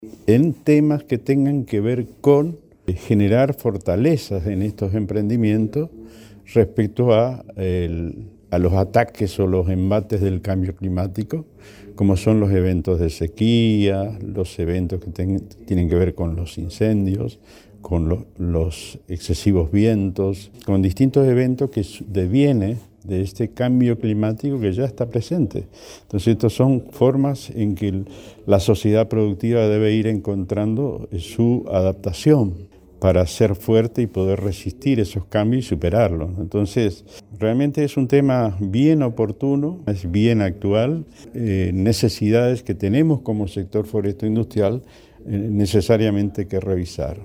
en temas que tengan que ver con generar fortalezas en estos emprendimientos respecto a los ataques o los embates del cambio climático, como son los eventos de sequía, los eventos que tienen que ver con los incendios, con los excesivos vientos, con distintos eventos que devienen de este cambio climático que ya está presente. Entonces, estas son formas en que la sociedad productiva debe ir encontrando su adaptación para ser fuerte y poder resistir esos cambios y superarlos. Entonces, realmente es un tema bien oportuno, es bien actual, necesidades que tenemos como sector forestal industrial necesariamente que revisar.